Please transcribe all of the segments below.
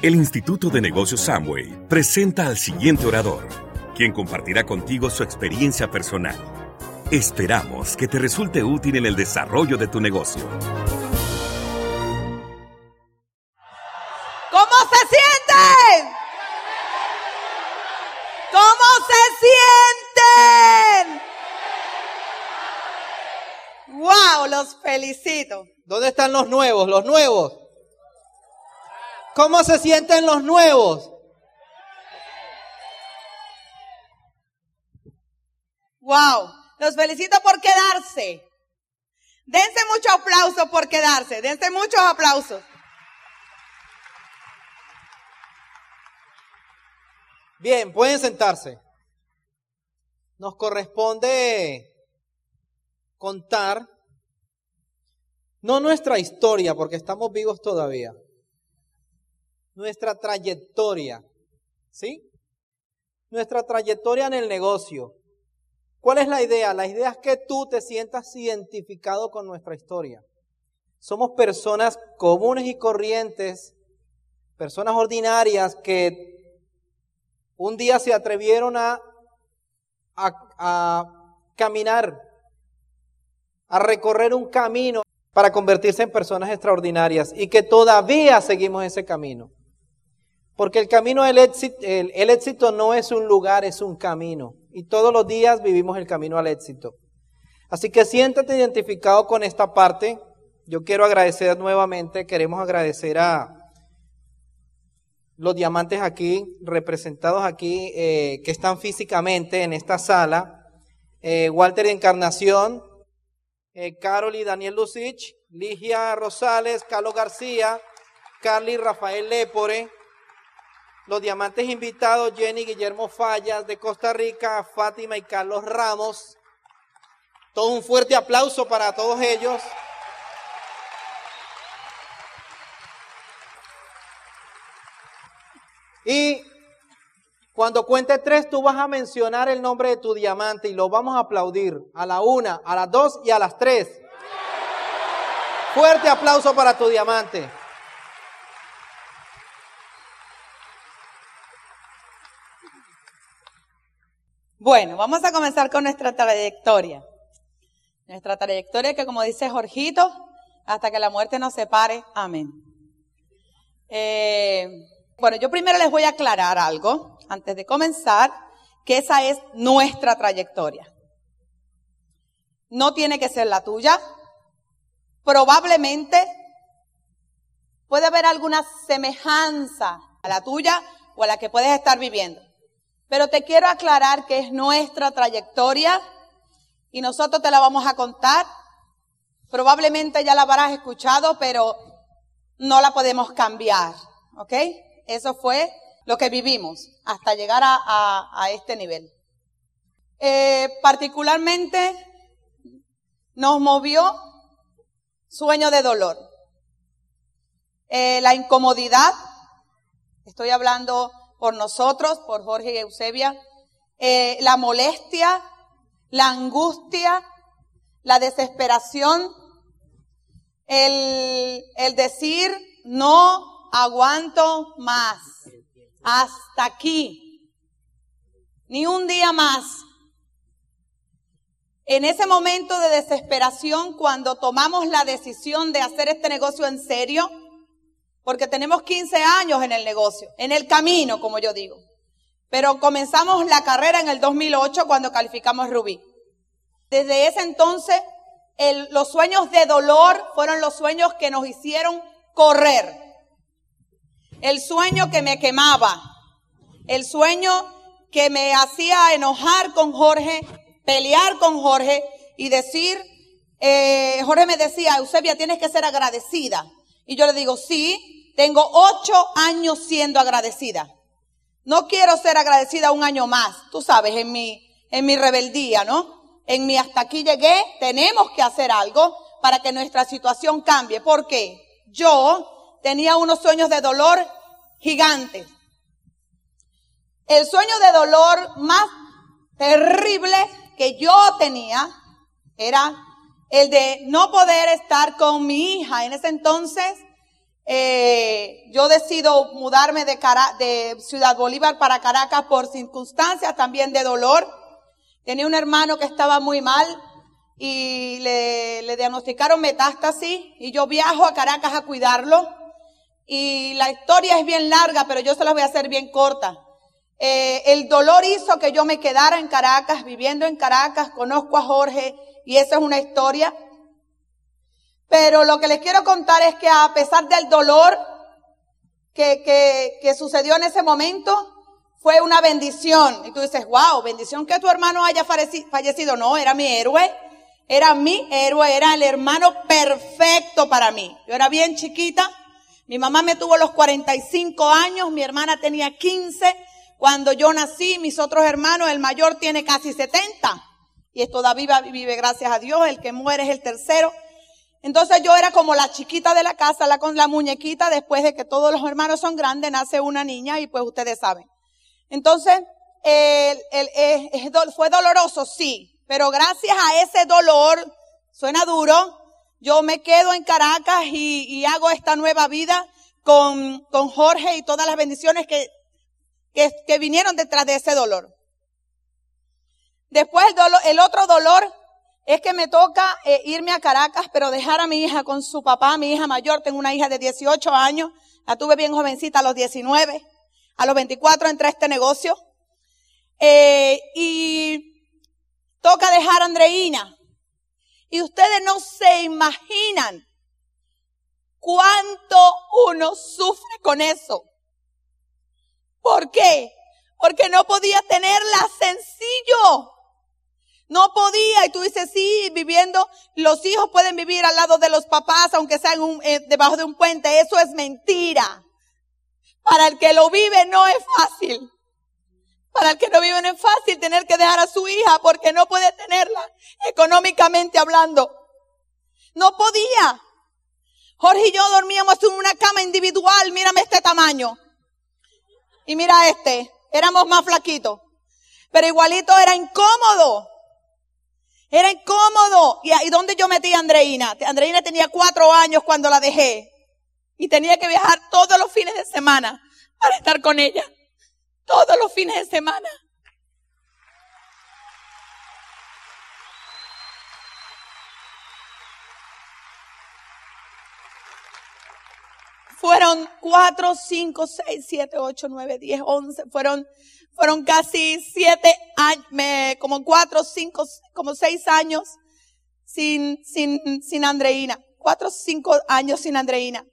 El Instituto de Negocios Amway presenta al siguiente orador, quien compartirá contigo su experiencia personal. Esperamos que te resulte útil en el desarrollo de tu negocio. ¿Cómo se sienten? ¿Cómo se sienten? ¡Wow! Los felicito. ¿Dónde están los nuevos? Los nuevos. ¿Cómo se sienten los nuevos? ¡Wow! Los felicito por quedarse. Dense muchos aplausos por quedarse. Dense muchos aplausos. Bien, pueden sentarse. Nos corresponde contar, no nuestra historia, porque estamos vivos todavía, nuestra trayectoria, ¿sí? Nuestra trayectoria en el negocio. ¿Cuál es la idea? La idea es que tú te sientas identificado con nuestra historia. Somos personas comunes y corrientes, personas ordinarias que un día se atrevieron a caminar, a recorrer un camino para convertirse en personas extraordinarias y que todavía seguimos ese camino. Porque el camino del éxito, el éxito no es un lugar, es un camino. Y todos los días vivimos el camino al éxito. Así que siéntate identificado con esta parte. Yo quiero agradecer nuevamente, queremos agradecer a los diamantes aquí, representados aquí, que están físicamente en esta sala. Walter Encarnación, Carol y Daniel Lucich, Ligia Rosales, Carlos García, Carly y Rafael Lepore. Los diamantes invitados, Jenny Guillermo Fallas de Costa Rica, Fátima y Carlos Ramos. Todo un fuerte aplauso para todos ellos. Y cuando cuente 3, tú vas a mencionar el nombre de tu diamante y lo vamos a aplaudir a la 1, a las 2 y a las 3. Fuerte aplauso para tu diamante. Bueno, vamos a comenzar con nuestra trayectoria. Nuestra trayectoria que, como dice Jorgito, hasta que la muerte nos separe. Amén. Bueno, yo primero les voy a aclarar algo, antes de comenzar, que esa es nuestra trayectoria. No tiene que ser la tuya. Probablemente puede haber alguna semejanza a la tuya o a la que puedes estar viviendo. Pero te quiero aclarar que es nuestra trayectoria y nosotros te la vamos a contar. Probablemente ya la habrás escuchado, pero no la podemos cambiar, ¿ok? Eso fue lo que vivimos hasta llegar a este nivel. Particularmente nos movió sueño de dolor. La incomodidad, estoy hablando por nosotros, por Jorge y Eusebia, la molestia, la angustia, la desesperación, el decir no aguanto más, hasta aquí, ni un día más. En ese momento de desesperación, cuando tomamos la decisión de hacer este negocio en serio, porque tenemos 15 años en el negocio, en el camino, como yo digo. Pero comenzamos la carrera en el 2008 cuando calificamos Rubí. Desde ese entonces, los sueños de dolor fueron los sueños que nos hicieron correr. El sueño que me quemaba, el sueño que me hacía enojar con Jorge, pelear con Jorge y decir, Jorge me decía, Eusebia, tienes que ser agradecida. Y yo le digo, sí, tengo 8 años siendo agradecida. No quiero ser agradecida un año más, tú sabes, en mi rebeldía, ¿no? En mi hasta aquí llegué, tenemos que hacer algo para que nuestra situación cambie. ¿Por qué? Yo tenía unos sueños de dolor gigantes. El sueño de dolor más terrible que yo tenía era el de no poder estar con mi hija. En ese entonces yo decido mudarme de Ciudad Bolívar para Caracas por circunstancias también de dolor. Tenía un hermano que estaba muy mal y le diagnosticaron metástasis y yo viajo a Caracas a cuidarlo. Y la historia es bien larga, pero yo se la voy a hacer bien corta. El dolor hizo que yo me quedara en Caracas, viviendo en Caracas. Conozco a Jorge y esa es una historia. Pero lo que les quiero contar es que a pesar del dolor que sucedió en ese momento, fue una bendición. Y tú dices, wow, bendición que tu hermano haya fallecido. No, era mi héroe. Era mi héroe, era el hermano perfecto para mí. Yo era bien chiquita. Mi mamá me tuvo a los 45 años, mi hermana tenía 15 cuando yo nací, mis otros hermanos, el mayor tiene casi 70 y todavía vive, gracias a Dios, el que muere es el tercero. Entonces yo era como la chiquita de la casa, la muñequita, después de que todos los hermanos son grandes, nace una niña y pues ustedes saben. Entonces, fue doloroso, sí, pero gracias a ese dolor, suena duro, yo me quedo en Caracas y hago esta nueva vida con Jorge y todas las bendiciones que vinieron detrás de ese dolor. Después el otro dolor es que me toca irme a Caracas, pero dejar a mi hija con su papá, mi hija mayor. Tengo una hija de 18 años, la tuve bien jovencita a los 19, a los 24 entré a este negocio. Y toca dejar a Andreina. Y ustedes no se imaginan cuánto uno sufre con eso. ¿Por qué? Porque no podía tenerla sencillo. No podía. Y tú dices, sí, viviendo, los hijos pueden vivir al lado de los papás, aunque sean debajo de un puente. Eso es mentira. Para el que lo vive no es fácil. Para el que no vive no es fácil tener que dejar a su hija porque no puede tenerla económicamente hablando. No podía. Jorge y yo dormíamos en una cama individual. Mírame este tamaño. Y mira este. Éramos más flaquitos. Pero igualito era incómodo. Era incómodo. ¿Y dónde yo metí a Andreina? Andreina tenía 4 años cuando la dejé. Y tenía que viajar todos los fines de semana para estar con ella. Todos los fines de semana. Fueron 4, 5, 6, 7, 8, 9, 10, 11. Fueron casi 7 años, como 4, 5, como 6 años sin Andreina. 4, 5 años sin Andreina.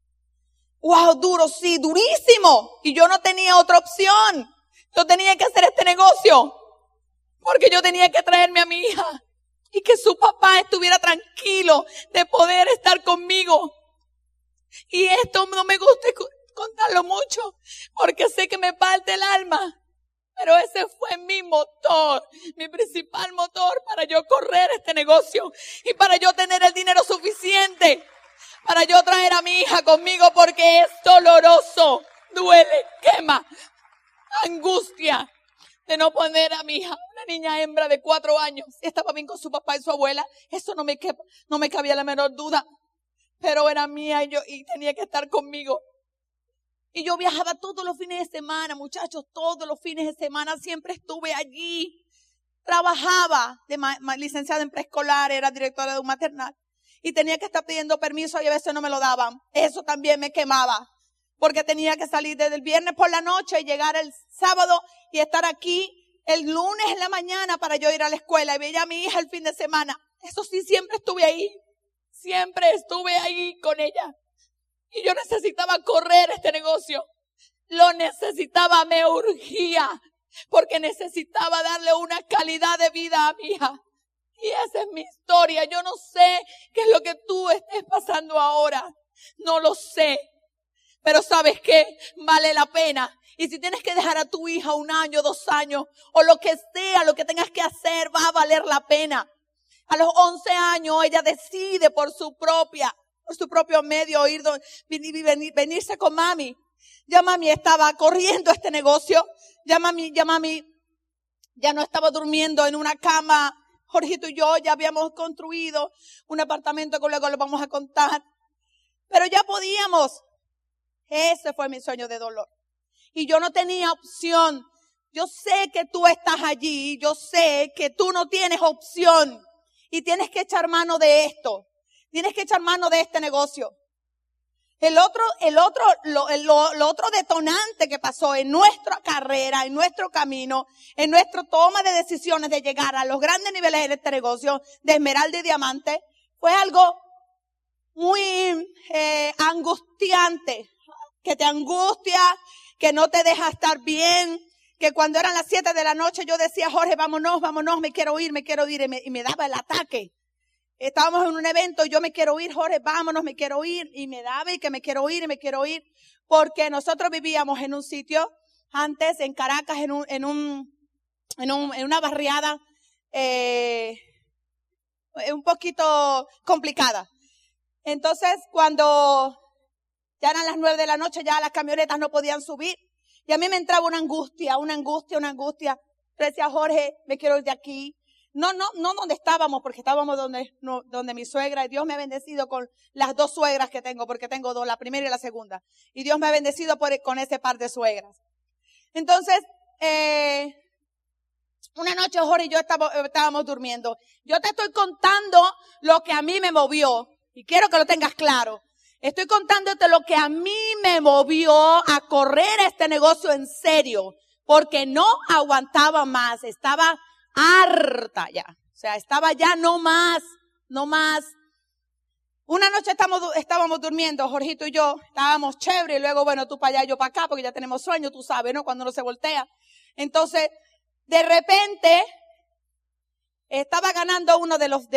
Wow, duro, sí, durísimo. Y yo no tenía otra opción. Yo tenía que hacer este negocio. Porque yo tenía que traerme a mi hija. Y que su papá estuviera tranquilo de poder estar conmigo. Y esto no me gusta contarlo mucho. Porque sé que me parte el alma. Pero ese fue mi motor. Mi principal motor para yo correr este negocio. Y para yo tener el dinero suficiente. Para yo traer a mi hija conmigo porque es doloroso, duele, quema, angustia de no poner a mi hija, una niña hembra de 4 años, estaba bien con su papá y su abuela, eso no me cabía la menor duda, pero era mía y tenía que estar conmigo. Y yo viajaba todos los fines de semana, muchachos, todos los fines de semana siempre estuve allí. Trabajaba de licenciada en preescolar, era directora de un maternal. Y tenía que estar pidiendo permiso y a veces no me lo daban. Eso también me quemaba. Porque tenía que salir desde el viernes por la noche y llegar el sábado y estar aquí el lunes en la mañana para yo ir a la escuela y veía a mi hija el fin de semana. Eso sí, siempre estuve ahí. Siempre estuve ahí con ella. Y yo necesitaba correr este negocio. Lo necesitaba, me urgía. Porque necesitaba darle una calidad de vida a mi hija. Y esa es mi historia. Yo no sé qué es lo que tú estés pasando ahora. No lo sé. Pero ¿sabes qué? Vale la pena. Y si tienes que dejar a tu hija 1 año, 2 años, o lo que sea, lo que tengas que hacer, va a valer la pena. A los 11 años ella decide por su propio medio venirse con mami. Ya mami estaba corriendo este negocio. Ya mami ya no estaba durmiendo en una cama. Jorgito y yo ya habíamos construido un apartamento que luego lo vamos a contar. Pero ya podíamos Ese fue mi sueño de dolor. Y yo no tenía opción. Yo sé que tú estás allí. Yo sé que tú no tienes opción. Y tienes que echar mano de esto. Tienes que echar mano de este negocio. Lo otro detonante que pasó en nuestra carrera, en nuestro camino, en nuestra toma de decisiones de llegar a los grandes niveles de este negocio de esmeralda y diamante, fue algo muy angustiante, que te angustia, que no te deja estar bien, que cuando eran las 7 de la noche yo decía, Jorge, vámonos, me quiero ir, y me daba el ataque. Estábamos en un evento y yo me quiero ir, Jorge, vámonos, me quiero ir. Y me daba y que me quiero ir, porque nosotros vivíamos en un sitio, antes en Caracas, en una barriada, un poquito complicada. Entonces, cuando ya eran las 9 de la noche, ya las camionetas no podían subir. Y a mí me entraba una angustia. Yo decía, Jorge, me quiero ir de aquí. No donde estábamos, porque estábamos donde mi suegra, y Dios me ha bendecido con las 2 suegras que tengo, porque tengo 2, la primera y la segunda. Y Dios me ha bendecido con ese par de suegras. Entonces, una noche Jorge y yo estábamos durmiendo. Yo te estoy contando lo que a mí me movió, y quiero que lo tengas claro. Estoy contándote lo que a mí me movió a correr este negocio en serio, porque no aguantaba más, estaba harta ya. O sea, estaba ya no más. Una noche estábamos durmiendo, Jorgito y yo, estábamos chévere, y luego, bueno, tú para allá, yo para acá, porque ya tenemos sueño, tú sabes, ¿no? Cuando uno se voltea. Entonces, de repente, estaba ganando uno de los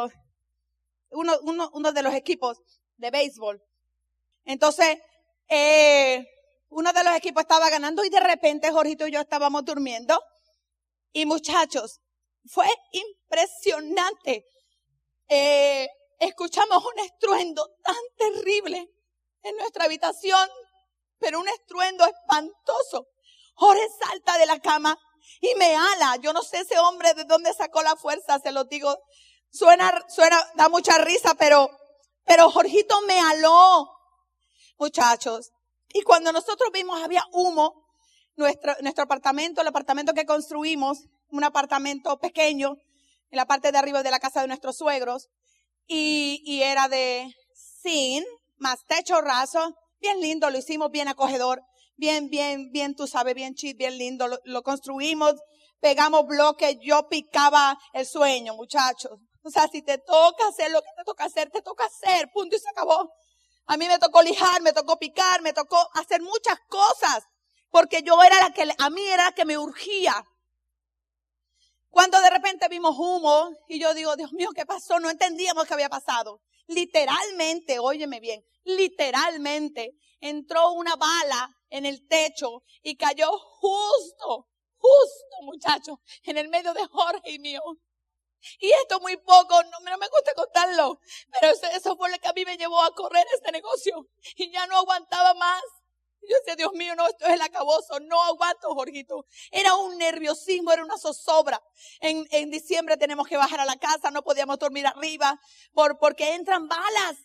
equipos de béisbol. Entonces, uno de los equipos estaba ganando, y de repente Jorgito y yo estábamos durmiendo. Y muchachos, fue impresionante. Escuchamos un estruendo tan terrible en nuestra habitación, pero un estruendo espantoso. Jorge salta de la cama y me ala. Yo no sé ese hombre de dónde sacó la fuerza, se lo digo. Suena, da mucha risa, pero Jorgito me aló, muchachos. Y cuando nosotros vimos había humo. Nuestro apartamento, el apartamento que construimos, un apartamento pequeño, en la parte de arriba de la casa de nuestros suegros, y era de zinc, más techo raso, bien lindo, lo hicimos bien acogedor, bien, tú sabes, bien chic, bien lindo, lo construimos, pegamos bloques, yo picaba el sueño, muchachos. O sea, si te toca hacer lo que te toca hacer, punto, y se acabó. A mí me tocó lijar, me tocó picar, me tocó hacer muchas cosas, porque a mí era la que me urgía. Cuando de repente vimos humo, y yo digo, Dios mío, ¿qué pasó? No entendíamos qué había pasado. Literalmente, óyeme bien, literalmente entró una bala en el techo y cayó justo, muchachos, en el medio de Jorge y mío. Y esto muy poco, no me gusta contarlo, pero eso fue lo que a mí me llevó a correr este negocio. Y ya no aguantaba más. Yo decía, Dios mío, no, esto es el acabose, no aguanto, Jorgito. Era un nerviosismo, era una zozobra. En diciembre tenemos que bajar a la casa, no podíamos dormir arriba, porque entran balas.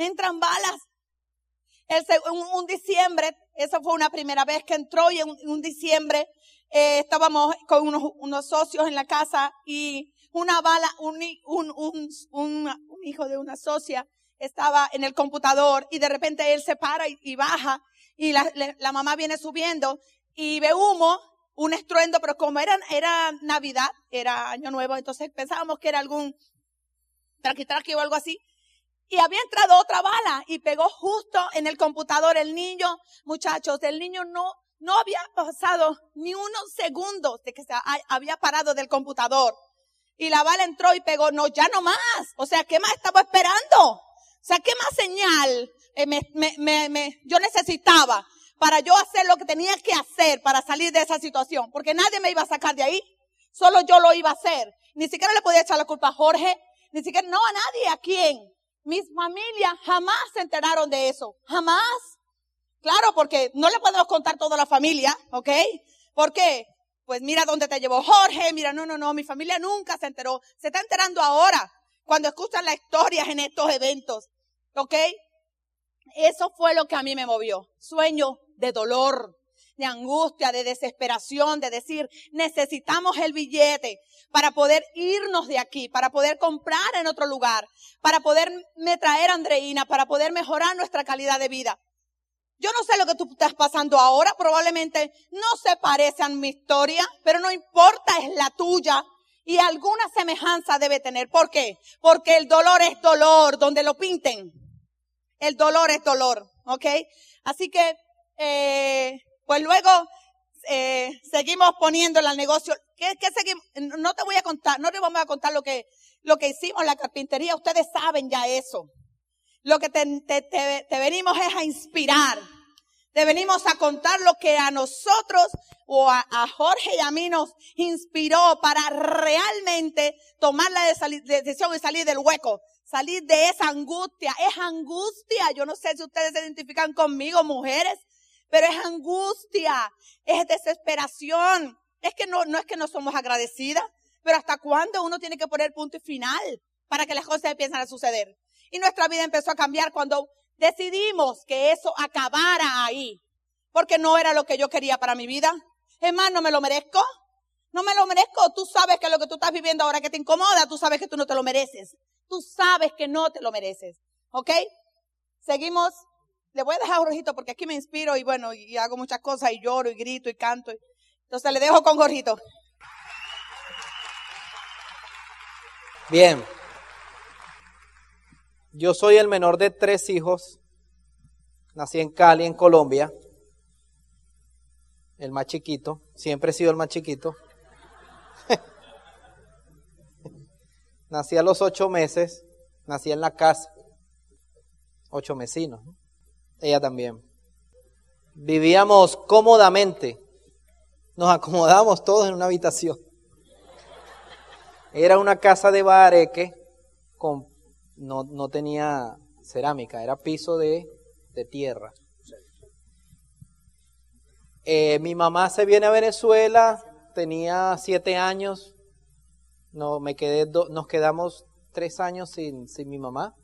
Un diciembre, esa fue una primera vez que entró, y en un diciembre estábamos con unos socios en la casa, y una bala, un hijo de una socia estaba en el computador, y de repente él se para y baja, y la mamá viene subiendo y ve humo, un estruendo, pero como era Navidad, era Año Nuevo, entonces pensábamos que era algún traqui o algo así. Y había entrado otra bala y pegó justo en el computador. El niño, muchachos, el niño no había pasado ni unos segundos de que se había parado del computador. Y la bala entró y pegó, ya no más. O sea, ¿qué más estaba esperando? O sea, ¿qué más señal yo necesitaba para yo hacer lo que tenía que hacer para salir de esa situación? Porque nadie me iba a sacar de ahí. Solo yo lo iba a hacer. Ni siquiera le podía echar la culpa a Jorge. Ni siquiera, no a nadie. ¿A quién? Mis familias jamás se enteraron de eso. Jamás. Claro, porque no le podemos contar toda la familia, ¿ok? ¿Por qué? Pues mira dónde te llevó Jorge. Mira, no, mi familia nunca se enteró. Se está enterando ahora, cuando escuchan las historias en estos eventos, ¿ok? Eso fue lo que a mí me movió. Sueño de dolor, de angustia, de desesperación, de decir, necesitamos el billete para poder irnos de aquí, para poder comprar en otro lugar, para poderme traer a Andreina, para poder mejorar nuestra calidad de vida. Yo no sé lo que tú estás pasando ahora, probablemente no se parece a mi historia, pero no importa, es la tuya. Y alguna semejanza debe tener. ¿Por qué? Porque el dolor es dolor, donde lo pinten. El dolor es dolor, ¿ok? Así que, pues luego seguimos poniéndole al negocio. ¿Qué seguimos? No te voy a contar, no te vamos a contar lo que hicimos en la carpintería. Ustedes saben ya eso. Lo que te venimos es a inspirar. Te venimos a contar lo que a nosotros o a Jorge y a mí nos inspiró para realmente tomar la decisión y salir del hueco. Salir de esa angustia. Es angustia. Yo no sé si ustedes se identifican conmigo, mujeres, pero es angustia. Es desesperación. Es que no es que no somos agradecidas, pero ¿hasta cuándo uno tiene que poner punto y final para que las cosas empiecen a suceder? Y nuestra vida empezó a cambiar cuando decidimos que eso acabara ahí. Porque no era lo que yo quería para mi vida. Es más, no me lo merezco. No me lo merezco. Tú sabes que lo que tú estás viviendo ahora que te incomoda, tú sabes que tú no te lo mereces. Tú sabes que no te lo mereces. ¿Ok? Seguimos. Le voy a dejar a Jorgito porque aquí me inspiro y bueno, y hago muchas cosas y lloro y grito y canto. Entonces le dejo con Jorgito. Bien. Yo soy el menor de 3 hijos. Nací en Cali, en Colombia. El más chiquito. Siempre he sido el más chiquito. Nací a los 8 meses. Nací en la casa. 8 mesinos, ¿no? Ella también. Vivíamos cómodamente. Nos acomodábamos todos en una habitación. Era una casa de bareque con no tenía cerámica, era piso de tierra. Mi mamá se viene a Venezuela, tenía 7 años, nos quedamos 3 años sin mi mamá.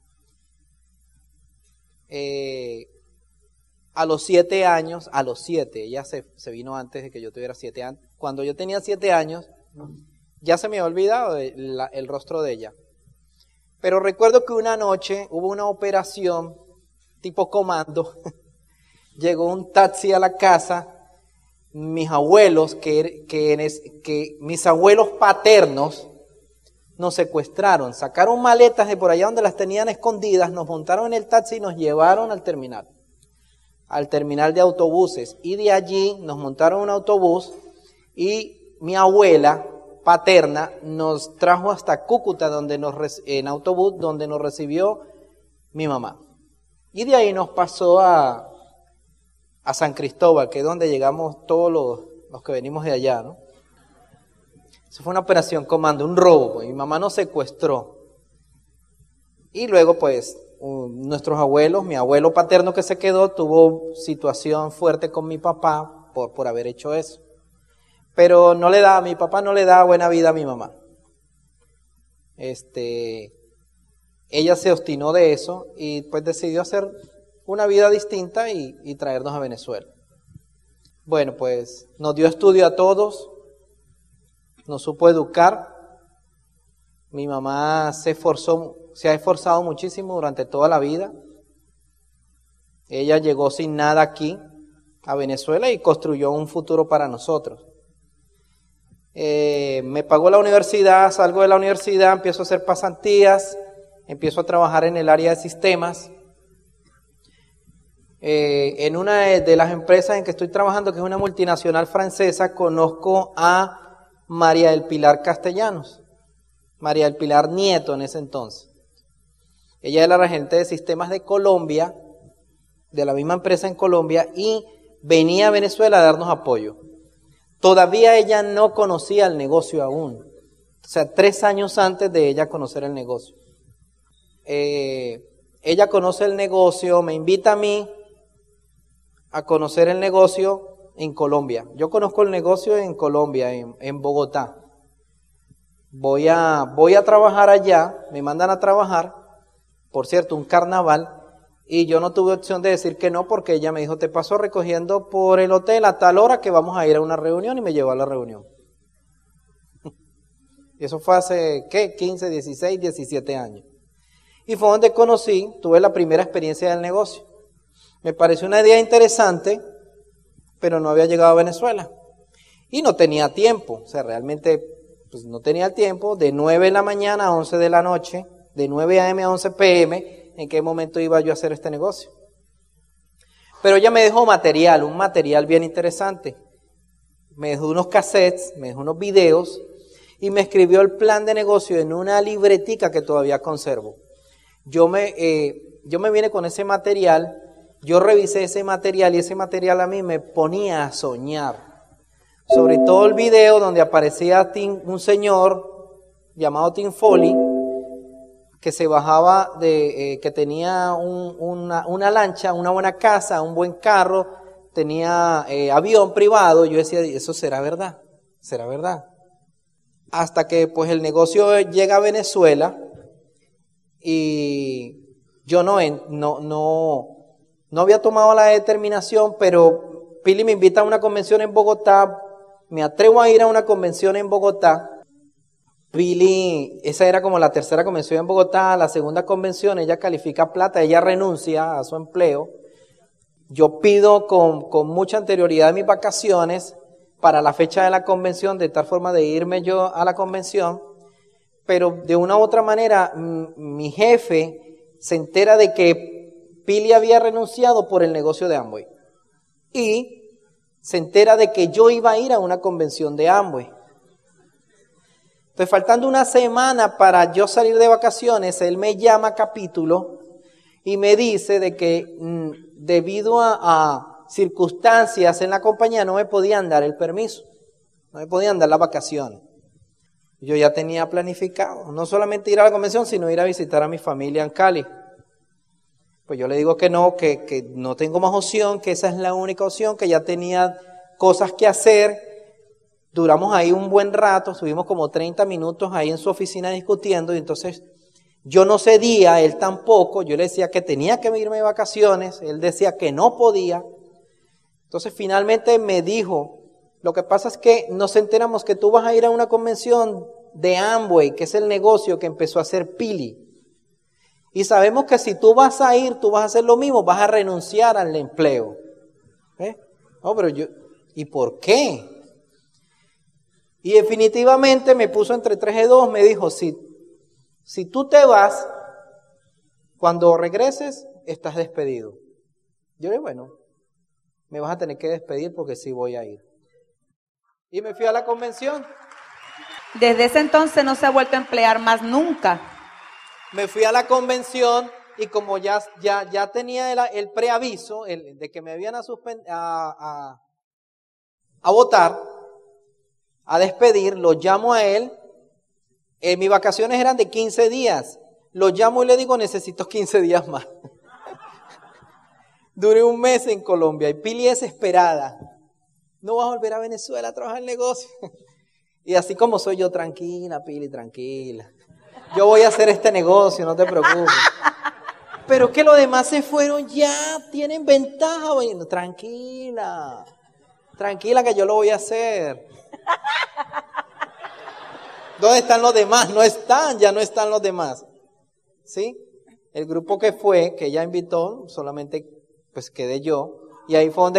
A los 7 años, ella se vino antes de que yo tuviera 7 años. Cuando yo tenía 7 años, ya se me había olvidado el rostro de ella. Pero recuerdo que una noche hubo una operación tipo comando. Llegó un taxi a la casa. Mis abuelos, mis abuelos paternos, nos secuestraron. Sacaron maletas de por allá donde las tenían escondidas, nos montaron en el taxi y nos llevaron al terminal de autobuses. Y de allí nos montaron un autobús y mi abuela paterna nos trajo hasta Cúcuta en autobús donde nos recibió mi mamá. Y de ahí nos pasó a San Cristóbal, que es donde llegamos todos los que venimos de allá, ¿no? Eso fue una operación comando, un robo, pues. Mi mamá nos secuestró. Y luego, pues, nuestros abuelos, mi abuelo paterno que se quedó, tuvo situación fuerte con mi papá por haber hecho eso. Pero mi papá no le da buena vida a mi mamá. Ella se obstinó de eso y pues decidió hacer una vida distinta y traernos a Venezuela. Bueno, pues nos dio estudio a todos, nos supo educar. Mi mamá se ha esforzado muchísimo durante toda la vida. Ella llegó sin nada aquí a Venezuela y construyó un futuro para nosotros. Me pagó la universidad, salgo de la universidad, empiezo a hacer pasantías, empiezo a trabajar en el área de sistemas. En una de las empresas en que estoy trabajando, que es una multinacional francesa, conozco a María del Pilar Castellanos, María del Pilar Nieto en ese entonces. Ella era la regente de sistemas de Colombia, de la misma empresa en Colombia, y venía a Venezuela a darnos apoyo. Todavía ella no conocía el negocio aún. O sea, 3 años antes de ella conocer el negocio. Ella conoce el negocio, me invita a mí a conocer el negocio en Colombia. Yo conozco el negocio en Colombia, en Bogotá. Voy a trabajar allá, me mandan a trabajar, por cierto, un carnaval, Y yo no tuve opción de decir que no, porque ella me dijo, te paso recogiendo por el hotel a tal hora que vamos a ir a una reunión, y me llevó a la reunión. Y eso fue hace, 15, 16, 17 años. Y fue donde tuve la primera experiencia del negocio. Me pareció una idea interesante, pero no había llegado a Venezuela. Y no tenía tiempo, o sea, realmente pues no tenía el tiempo, de 9 de la mañana a 11 de la noche, de 9 a.m. a 11 p.m., en qué momento iba yo a hacer este negocio. Pero ella me dejó un material bien interesante. Me dejó unos cassettes, me dejó unos videos y me escribió el plan de negocio en una libretica que todavía conservo. Yo me vine con ese material, yo revisé ese material y ese material a mí me ponía a soñar. Sobre todo el video donde aparecía un señor llamado Tim Foley, que se bajaba que tenía una lancha, una buena casa, un buen carro, tenía avión privado. Yo decía, ¿eso será verdad? ¿Será verdad? Hasta que pues el negocio llega a Venezuela y yo no había tomado la determinación, pero Pili me invita a una convención en Bogotá, me atrevo a ir a una convención en Bogotá. Pili, esa era como la tercera convención en Bogotá, la segunda convención, ella califica plata, ella renuncia a su empleo. Yo pido con mucha anterioridad mis vacaciones para la fecha de la convención, de tal forma de irme yo a la convención, pero de una u otra manera mi jefe se entera de que Pili había renunciado por el negocio de Amway y se entera de que yo iba a ir a una convención de Amway. Entonces, faltando una semana para yo salir de vacaciones, él me llama a capítulo y me dice de que debido a circunstancias en la compañía no me podían dar el permiso, no me podían dar las vacaciones. Yo ya tenía planificado, no solamente ir a la convención, sino ir a visitar a mi familia en Cali. Pues yo le digo que no tengo más opción, que esa es la única opción, que ya tenía cosas que hacer. Duramos ahí un buen rato, estuvimos como 30 minutos ahí en su oficina discutiendo, y entonces yo no cedía, él tampoco. Yo le decía que tenía que irme de vacaciones, él decía que no podía. Entonces finalmente me dijo, lo que pasa es que nos enteramos que tú vas a ir a una convención de Amway, que es el negocio que empezó a hacer Pili. Y sabemos que si tú vas a ir, tú vas a hacer lo mismo, vas a renunciar al empleo. No, pero ¿y por qué? Y definitivamente me puso entre 3 y 2, me dijo, si tú te vas, cuando regreses, estás despedido. Yo le dije, bueno, me vas a tener que despedir porque sí voy a ir. Y me fui a la convención. Desde ese entonces no se ha vuelto a emplear más nunca. Me fui a la convención y como ya tenía el preaviso de que me habían a votar, a despedir, lo llamo a él. Mis vacaciones eran de 15 días. Lo llamo y le digo, necesito 15 días más. Duré un mes en Colombia y Pili desesperada. No vas a volver a Venezuela a trabajar en el negocio. Y así como soy yo, tranquila, Pili, tranquila. Yo voy a hacer este negocio, no te preocupes. Pero que los demás se fueron ya, tienen ventaja. Bueno, tranquila que yo lo voy a hacer. ¿Dónde están los demás? Ya no están los demás. ¿Sí? El grupo que ella invitó, solamente pues quedé yo. Y ahí fue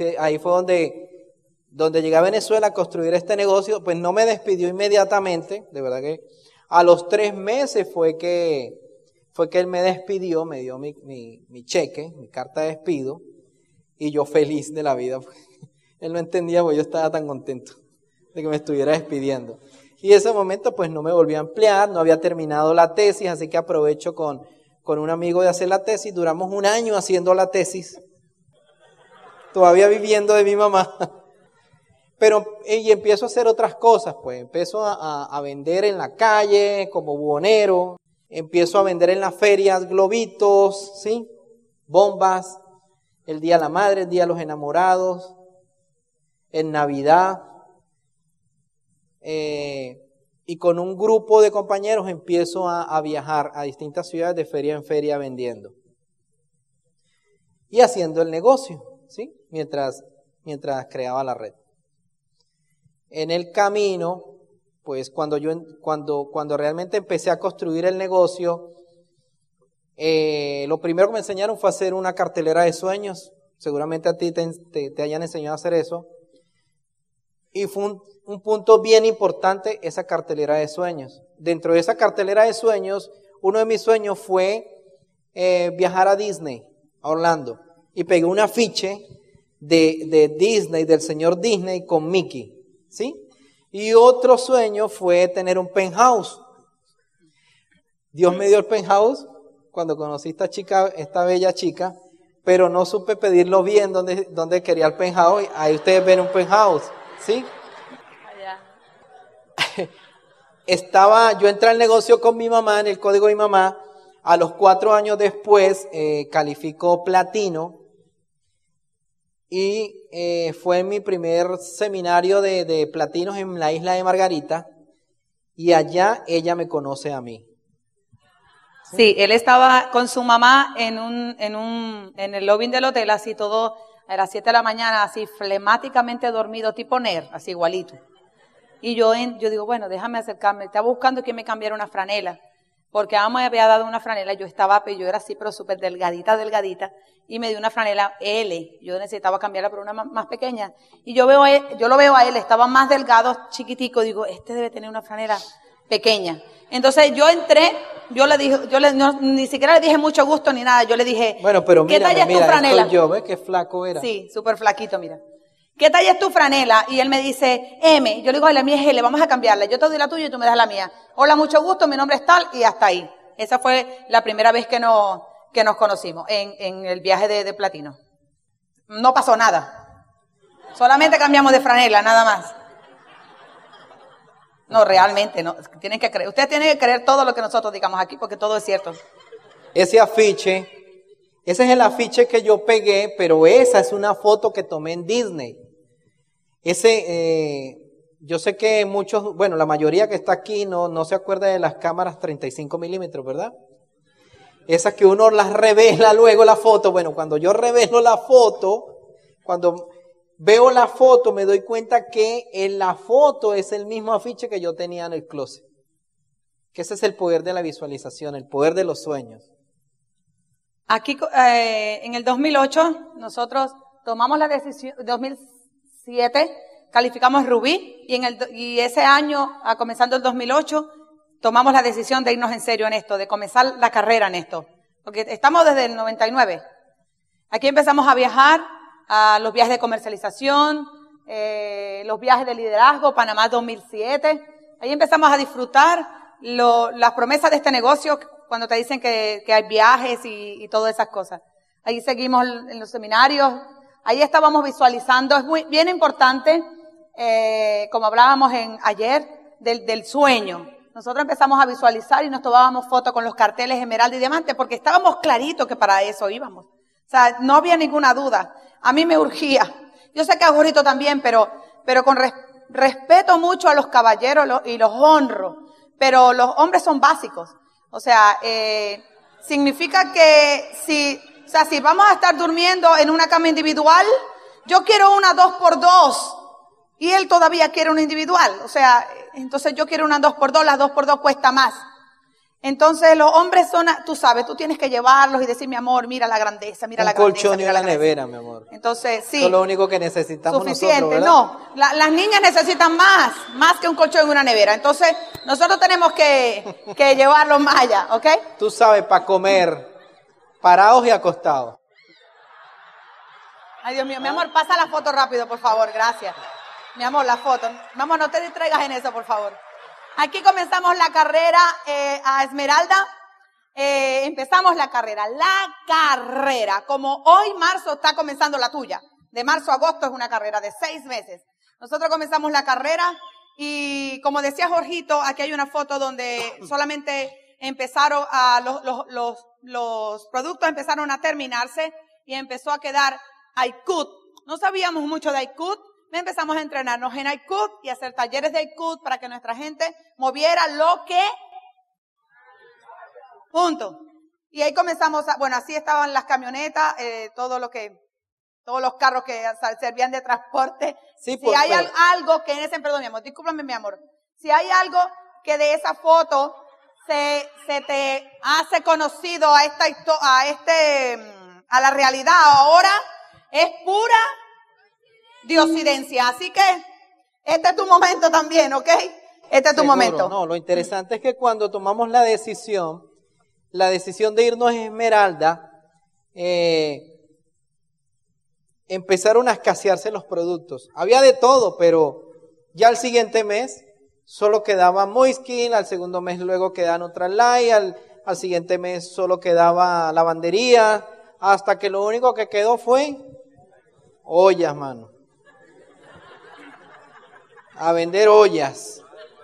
donde llegué a Venezuela a construir este negocio. Pues no me despidió inmediatamente, de verdad que a los 3 meses fue que él me despidió, me dio mi cheque, mi carta de despido, y yo feliz de la vida. Él no entendía porque yo estaba tan contento de que me estuviera despidiendo. Y en ese momento pues no me volví a emplear, no había terminado la tesis, así que aprovecho con un amigo de hacer la tesis. Duramos 1 año haciendo la tesis, todavía viviendo de mi mamá. Y empiezo a hacer otras cosas, pues empiezo a vender en la calle como buhonero, empiezo a vender en las ferias globitos, ¿sí? Bombas, el Día de la Madre, el Día de los Enamorados, en Navidad, y con un grupo de compañeros empiezo a viajar a distintas ciudades de feria en feria vendiendo. y haciendo el negocio, ¿sí? Mientras creaba la red. En el camino, pues cuando realmente empecé a construir el negocio, lo primero que me enseñaron fue hacer una cartelera de sueños. Seguramente a ti te hayan enseñado a hacer eso. Y fue un punto bien importante esa cartelera de sueños. Dentro de esa cartelera de sueños, uno de mis sueños fue viajar a Disney, a Orlando. Y pegué un afiche de Disney, del señor Disney con Mickey, ¿sí? Y otro sueño fue tener un penthouse. Dios me dio el penthouse cuando conocí esta bella chica, pero no supe pedirlo bien donde quería el penthouse. Ahí ustedes ven un penthouse, ¿sí? Yo entré al negocio con mi mamá, en el código de mi mamá. A los 4 años después calificó platino. Y fue mi primer seminario de platinos en la isla de Margarita. Y allá ella me conoce a mí. Sí, él estaba con su mamá en el lobby del hotel, así todo, a las 7 de la mañana, así flemáticamente dormido, tipo nerd, así igualito. Y yo digo, bueno, déjame acercarme. Estaba buscando que me cambiara una franela, porque a me había dado una franela. Yo era así, pero súper delgadita, y me dio una franela L. Yo necesitaba cambiarla por una más pequeña. Y yo lo veo a él, estaba más delgado, chiquitico. Digo, este debe tener una franela pequeña. Entonces yo entré, ni siquiera le dije mucho gusto ni nada. Yo le dije, bueno, pero ¿qué talla es tu franela? Estoy yo, ¿ves qué flaco era? Sí, súper flaquito, mira. ¿Qué talla es tu franela? Y él me dice, M. Yo le digo, la mía es L, vamos a cambiarla. Yo te doy la tuya y tú me das la mía. Hola, mucho gusto, mi nombre es tal, y hasta ahí. Esa fue la primera vez que nos conocimos en el viaje de platino. No pasó nada. Solamente cambiamos de franela, nada más. No, realmente, no. Tienen que creer. Ustedes tienen que creer todo lo que nosotros digamos aquí, porque todo es cierto. Ese es el afiche que yo pegué, pero esa es una foto que tomé en Disney. Yo sé que la mayoría que está aquí no se acuerda de las cámaras 35 milímetros, ¿verdad? Esas que uno las revela luego la foto. Bueno, cuando yo revelo la foto, cuando veo la foto me doy cuenta que en la foto es el mismo afiche que yo tenía en el closet. Que ese es el poder de la visualización, el poder de los sueños. Aquí en el 2008 nosotros tomamos la decisión, 2007 calificamos Rubí y ese año, comenzando el 2008, tomamos la decisión de irnos en serio en esto, de comenzar la carrera en esto, porque estamos desde el 99. Aquí empezamos a viajar, a los viajes de comercialización, los viajes de liderazgo, Panamá 2007. Ahí empezamos a disfrutar las promesas de este negocio, cuando te dicen que hay viajes y todas esas cosas. Ahí seguimos en los seminarios, ahí estábamos visualizando. Es bien importante, como hablábamos ayer, del sueño. Nosotros empezamos a visualizar y nos tomábamos fotos con los carteles esmeralda y diamante, porque estábamos claritos que para eso íbamos. O sea, no había ninguna duda. A mí me urgía. Yo sé que a Jorito también, pero con respeto mucho a los caballeros y los honro. Pero los hombres son básicos. O sea, significa que si vamos a estar durmiendo en una cama individual, yo quiero una 2x2 y él todavía quiere una individual. O sea, entonces yo quiero una 2x2, la 2x2 cuesta más. Entonces los hombres tú sabes, tú tienes que llevarlos y decir, mi amor, mira la grandeza, mira la grandeza. Un colchón y una nevera, mi amor. Entonces, sí. Eso es lo único que necesitamos suficiente, nosotros, ¿verdad? No, las niñas necesitan más que un colchón y una nevera. Entonces, nosotros tenemos que llevarlos más allá, ¿ok? Tú sabes, para comer, parados y acostados. Ay, Dios mío, mi amor, pasa la foto rápido, por favor, gracias. Mi amor, la foto. Mi amor, no te distraigas en eso, por favor. Aquí comenzamos la carrera a Esmeralda. Empezamos la carrera. Como hoy, marzo, está comenzando la tuya. De marzo a agosto es una carrera de 6 meses. Nosotros comenzamos la carrera y, como decía Jorgito, aquí hay una foto donde solamente empezaron los productos empezaron a terminarse y empezó a quedar iCut. No sabíamos mucho de iCut. Empezamos a entrenarnos en iCut y hacer talleres de iCut para que nuestra gente moviera lo que... Punto. Y ahí comenzamos, bueno, así estaban las camionetas, todos los carros que servían de transporte. Sí, si hay algo que en ese, perdón mi amor, discúlpame mi amor, si hay algo que de esa foto se te hace conocido a la realidad ahora, es pura diosidencia. Así que este es tu momento también, ¿ok? Este es tu momento. No, lo interesante es que cuando tomamos la decisión de irnos a Esmeralda, empezaron a escasearse los productos. Había de todo, pero ya al siguiente mes solo quedaba Moiskin, al segundo mes luego quedaba Nutrilite, al siguiente mes solo quedaba lavandería, hasta que lo único que quedó fue ollas, mano. A vender ollas.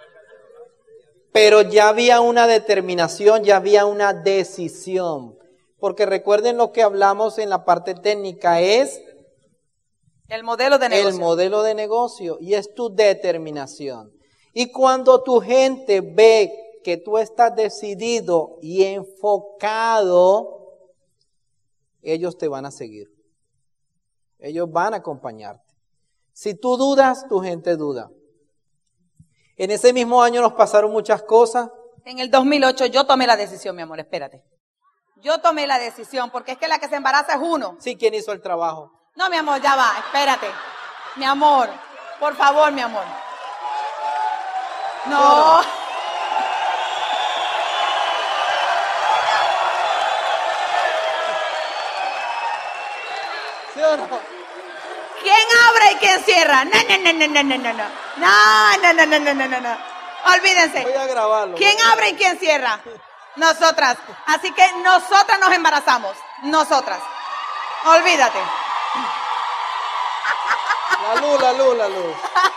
Pero ya había una determinación, ya había una decisión. Porque recuerden lo que hablamos en la parte técnica, es el modelo de negocio. El modelo de negocio, y es tu determinación. Y cuando tu gente ve que tú estás decidido y enfocado, ellos te van a seguir. Ellos van a acompañarte. Si tú dudas, tu gente duda. En ese mismo año nos pasaron muchas cosas. En el 2008 yo tomé la decisión, mi amor, espérate. Yo tomé la decisión, porque es que la que se embaraza es uno. Sí, ¿quién hizo el trabajo? No, mi amor, ya va, espérate. Mi amor, por favor, mi amor. No. ¿Sí o no? ¿Quién abre y quién cierra? No. No. Olvídense. Voy a grabarlo. ¿Quién abre y quién cierra? Nosotras. Así que nosotras nos embarazamos. Nosotras. Olvídate. La luz.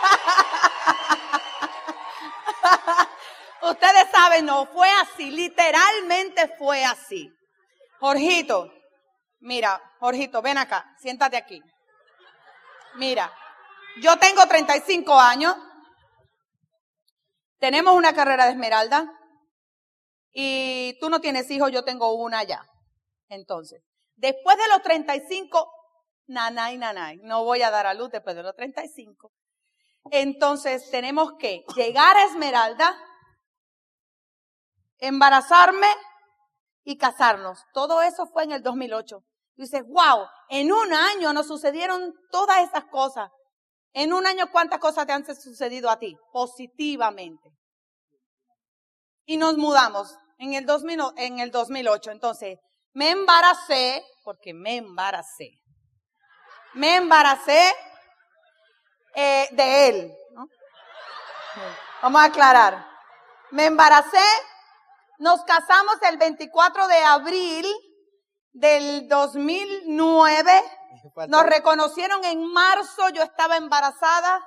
Ustedes saben, no fue así. Literalmente fue así. Jorgito, mira, Jorgito, ven acá. Siéntate aquí. Mira, yo tengo 35 años. Tenemos una carrera de Esmeralda. Y tú no tienes hijos, yo tengo una ya. Entonces, después de los 35, nanay, no voy a dar a luz después de los 35. Entonces, tenemos que llegar a Esmeralda, embarazarme y casarnos. Todo eso fue en el 2008. Y dices, wow, en un año nos sucedieron todas esas cosas. En un año, ¿cuántas cosas te han sucedido a ti? Positivamente. Y nos mudamos en el 2008. Entonces, me embaracé, porque me embaracé de él, ¿no? Vamos a aclarar. Me embaracé, nos casamos el 24 de abril del 2009. Nos reconocieron en marzo, yo estaba embarazada,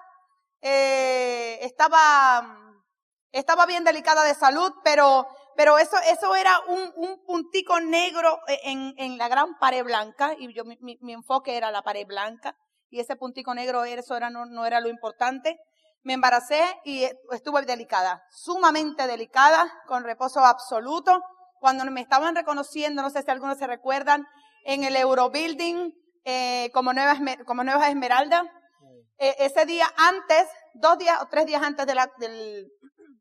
estaba bien delicada de salud, pero eso era un puntico negro en la gran pared blanca, y mi enfoque era la pared blanca, y ese puntico negro no era lo importante. Me embaracé y estuve delicada, sumamente delicada, con reposo absoluto. Cuando me estaban reconociendo, no sé si algunos se recuerdan, en el Eurobuilding, como Nueva Esmeralda, ese día antes, 2 días o 3 días antes del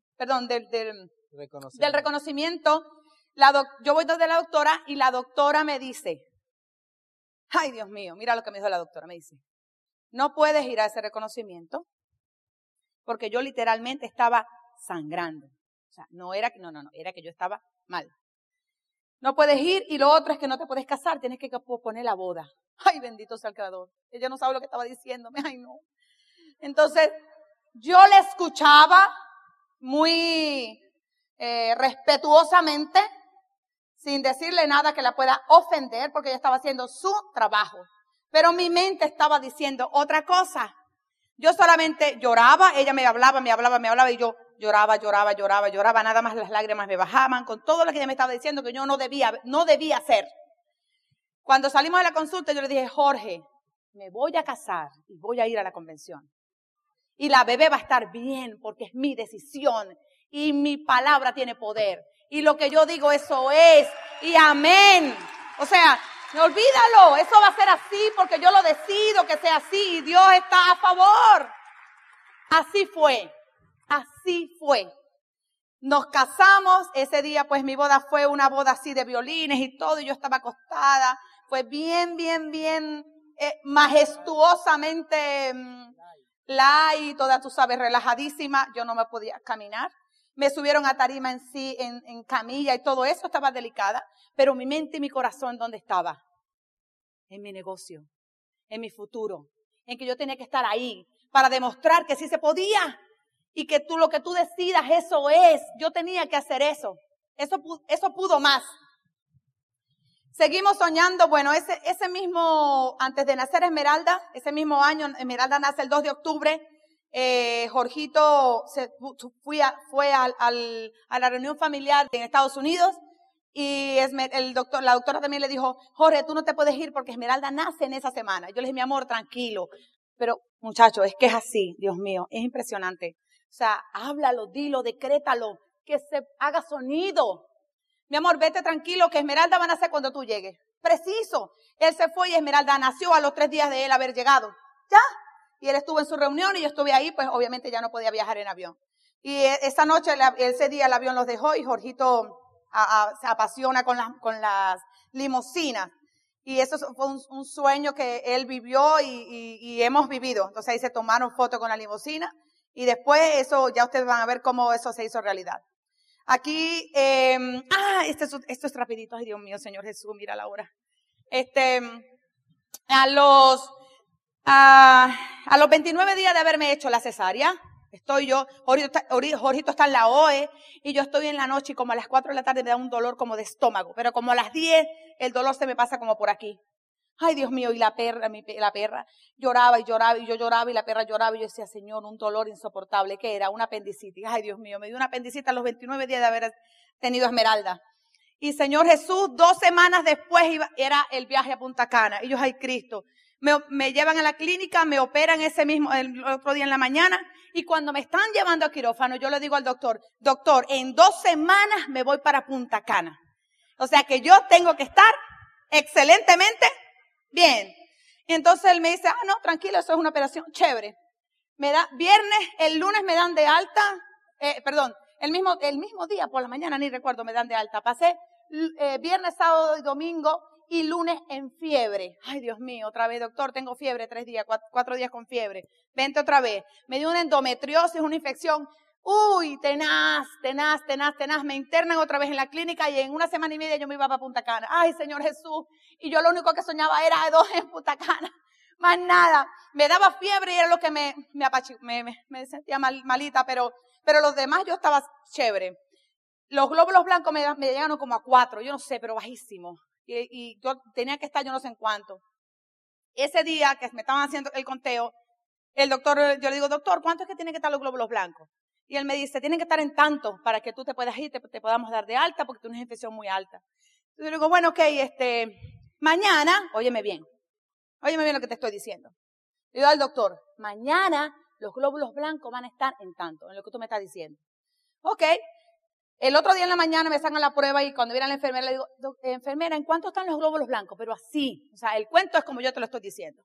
reconocimiento, yo voy donde la doctora y la doctora me dice, ay Dios mío, mira lo que me dijo la doctora, me dice, no puedes ir a ese reconocimiento porque yo literalmente estaba sangrando. O sea, era que yo estaba mal. No puedes ir, y lo otro es que no te puedes casar, tienes que posponer la boda. Ay, bendito sea el Creador. Ella no sabe lo que estaba diciéndome, ay no. Entonces, yo le escuchaba muy respetuosamente, sin decirle nada que la pueda ofender, porque ella estaba haciendo su trabajo. Pero mi mente estaba diciendo otra cosa. Yo solamente lloraba, ella me hablaba, y yo lloraba, nada más las lágrimas me bajaban con todo lo que ella me estaba diciendo que yo no debía hacer. Cuando salimos de la consulta, yo le dije, Jorge, me voy a casar y voy a ir a la convención. Y la bebé va a estar bien porque es mi decisión y mi palabra tiene poder. Y lo que yo digo, eso es. y amén. O sea, olvídalo, eso va a ser así porque yo lo decido que sea así y Dios está a favor. Así fue. Nos casamos, ese día pues mi boda fue una boda así de violines y todo, y yo estaba acostada, fue bien, majestuosamente light, toda tú sabes, relajadísima, yo no me podía caminar, me subieron a tarima en camilla y todo eso, estaba delicada, pero mi mente y mi corazón, ¿dónde estaba? En mi negocio, en mi futuro, en que yo tenía que estar ahí para demostrar que sí se podía. Y que lo que tú decidas, eso es. Yo tenía que hacer eso. Eso pudo más. Seguimos soñando. Bueno, ese mismo, antes de nacer Esmeralda, ese mismo año, Esmeralda nace el 2 de octubre. Jorgito fue a la reunión familiar en Estados Unidos. Y la doctora también le dijo, Jorge, tú no te puedes ir porque Esmeralda nace en esa semana. Yo le dije, mi amor, tranquilo. Pero, muchachos, es que es así, Dios mío, es impresionante. O sea, háblalo, dilo, decrétalo, que se haga sonido. Mi amor, vete tranquilo, que Esmeralda va a nacer cuando tú llegues. Preciso. Él se fue y Esmeralda nació a los 3 días de él haber llegado. ¿Ya? Y él estuvo en su reunión y yo estuve ahí, pues obviamente ya no podía viajar en avión. Y esa noche, ese día el avión los dejó y Jorgito se apasiona con las limusinas. Y eso fue un sueño que él vivió y hemos vivido. Entonces ahí se tomaron fotos con la limusina. Y después eso, ya ustedes van a ver cómo eso se hizo realidad. Aquí, esto es rapidito. Ay, Dios mío, Señor Jesús, mira la hora. A los 29 días de haberme hecho la cesárea, Jorgito está en la OE, y yo estoy en la noche y como a las 4 de la tarde me da un dolor como de estómago, pero como a las 10 el dolor se me pasa como por aquí. Ay, Dios mío, y la perra lloraba y lloraba, y yo lloraba y la perra lloraba, y yo decía, Señor, un dolor insoportable. ¿Qué era? Una apendicitis. Ay, Dios mío, me dio una apendicitis a los 29 días de haber tenido Esmeralda. Y Señor Jesús, 2 semanas después era el viaje a Punta Cana. Y yo, ay, Cristo, me llevan a la clínica, me operan el otro día en la mañana, y cuando me están llevando a quirófano, yo le digo al doctor, en 2 semanas me voy para Punta Cana. O sea que yo tengo que estar excelentemente bien. Y entonces él me dice, no, tranquilo, eso es una operación chévere. El lunes me dan de alta, el mismo día por la mañana, ni recuerdo, me dan de alta. Pasé viernes, sábado y domingo y lunes en fiebre. Ay, Dios mío, otra vez, doctor, tengo fiebre 3 días, 4 días con fiebre. Vente otra vez. Me dio una endometriosis, una infección. Uy, tenaz. Me internan otra vez en la clínica y en 1 semana y media yo me iba para Punta Cana. Ay, Señor Jesús. Y yo lo único que soñaba era de 2 en Punta Cana. Más nada. Me daba fiebre y era lo que me sentía malita, pero los demás yo estaba chévere. Los glóbulos blancos me llegaron como a 4, yo no sé, pero bajísimo. Y yo tenía que estar yo no sé en cuánto. Ese día que me estaban haciendo el conteo, el doctor, yo le digo, doctor, ¿cuánto es que tienen que estar los glóbulos blancos? Y él me dice, tienen que estar en tanto para que tú te puedas ir, te podamos dar de alta porque tienes una infección muy alta. Entonces yo le digo, bueno, ok, mañana, óyeme bien lo que te estoy diciendo. Le digo al doctor, mañana los glóbulos blancos van a estar en tanto, en lo que tú me estás diciendo. Ok. El otro día en la mañana me sacan la prueba y cuando viene a la enfermera le digo, enfermera, ¿en cuánto están los glóbulos blancos? Pero así, o sea, el cuento es como yo te lo estoy diciendo.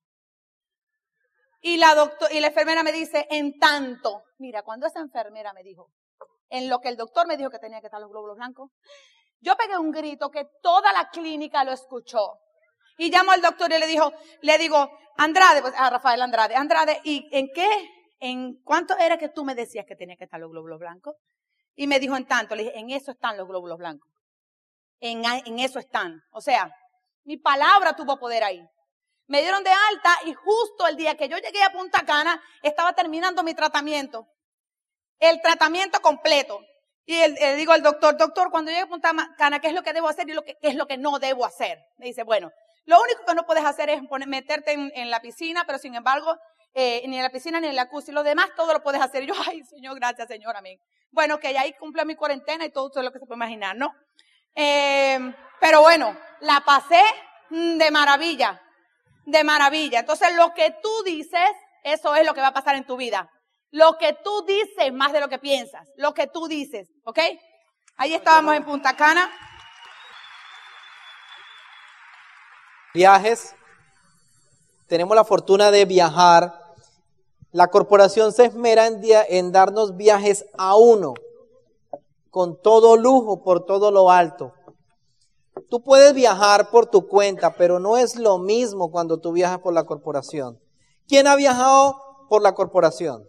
Y la enfermera me dice, en tanto. Mira, cuando esa enfermera me dijo, en lo que el doctor me dijo que tenía que estar los glóbulos blancos, yo pegué un grito que toda la clínica lo escuchó. Y llamo al doctor y le digo, Andrade, pues a Rafael Andrade, ¿y en cuánto era que tú me decías que tenía que estar los glóbulos blancos? Y me dijo en tanto, le dije, en eso están los glóbulos blancos. En eso están. O sea, mi palabra tuvo poder ahí. Me dieron de alta y justo el día que yo llegué a Punta Cana, estaba terminando mi tratamiento. El tratamiento completo. Y le digo al doctor, cuando llegue a Punta Cana, ¿qué es lo que debo hacer y qué es lo que no debo hacer? Me dice, bueno, lo único que no puedes hacer es meterte en la piscina, pero sin embargo, ni en la piscina ni en la jacuzzi. Lo demás todo lo puedes hacer. Y yo, ay, Señor, gracias, Señor, amén. Bueno, que ahí cumple mi cuarentena y todo lo que se puede imaginar, ¿no? Pero bueno, la pasé de maravilla. Entonces, lo que tú dices, eso es lo que va a pasar en tu vida. Lo que tú dices más de lo que piensas. Lo que tú dices, ¿ok? Ahí estábamos en Punta Cana. Viajes. Tenemos la fortuna de viajar. La corporación se esmera en darnos viajes a uno, con todo lujo, por todo lo alto. Tú puedes viajar por tu cuenta, pero no es lo mismo cuando tú viajas por la corporación. ¿Quién ha viajado por la corporación?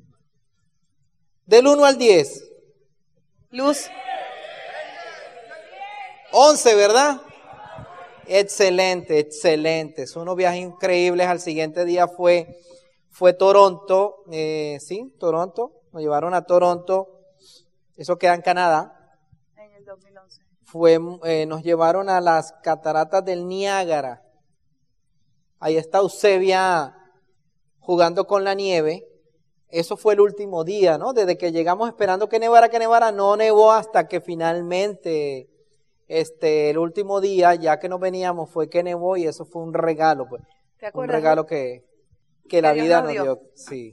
Del 1 al 10. Luz. 11, ¿verdad? Excelente, excelente. Son unos viajes increíbles. Al siguiente día fue Toronto. Sí, Toronto. Nos llevaron a Toronto. Eso queda en Canadá. En el 2011. Nos llevaron a las cataratas del Niágara. Ahí está Eusebia jugando con la nieve. Eso fue el último día, ¿no? Desde que llegamos esperando que nevara, no nevó hasta que finalmente, el último día, ya que nos veníamos, fue que nevó y eso fue un regalo, pues. ¿Te acuerdas? Un regalo que la Dios vida nos nos dio. dio. Sí.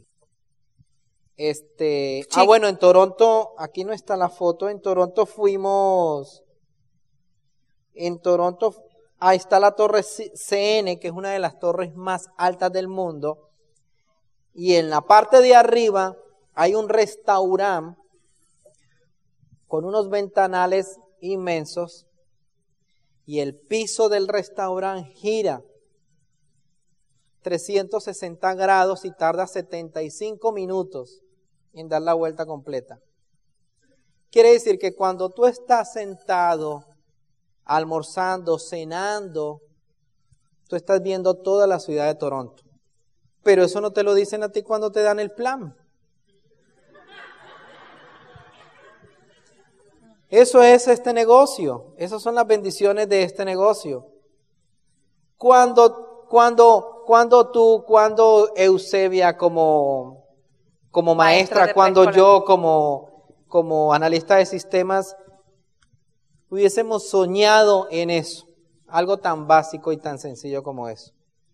Bueno, en Toronto, aquí no está la foto, en Toronto ahí está la torre CN, que es una de las torres más altas del mundo. Y en la parte de arriba hay un restaurante con unos ventanales inmensos y el piso del restaurante gira 360 grados y tarda 75 minutos en dar la vuelta completa. Quiere decir que cuando tú estás sentado, almorzando, cenando, tú estás viendo toda la ciudad de Toronto. Pero eso no te lo dicen a ti cuando te dan el plan. Eso es este negocio. Esas son las bendiciones de este negocio. Cuando Eusebia como maestra, cuando yo como analista de sistemas, hubiésemos soñado en eso. Algo tan básico y tan sencillo como eso.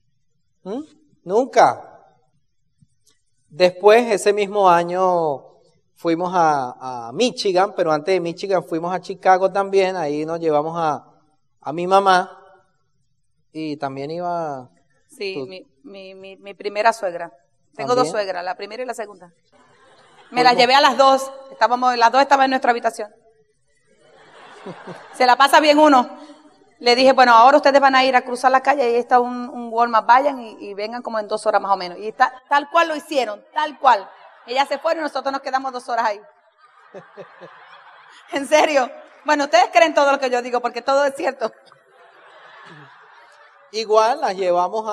Nunca. Después, ese mismo año, fuimos a Michigan, pero antes de Michigan fuimos a Chicago también. Ahí nos llevamos a mi mamá y también iba... Sí, mi primera suegra. Tengo ¿También? 2 suegras, la primera y la segunda. Me las llevé a las 2. Las 2 estaban en nuestra habitación. Se la pasa bien uno. Le dije, bueno, ahora ustedes van a ir a cruzar la calle, ahí está un Walmart, vayan y vengan como en 2 horas más o menos. Y tal cual lo hicieron, tal cual. Ellas se fueron y nosotros nos quedamos 2 horas ahí. En serio. Bueno, ustedes creen todo lo que yo digo, porque todo es cierto. Igual las llevamos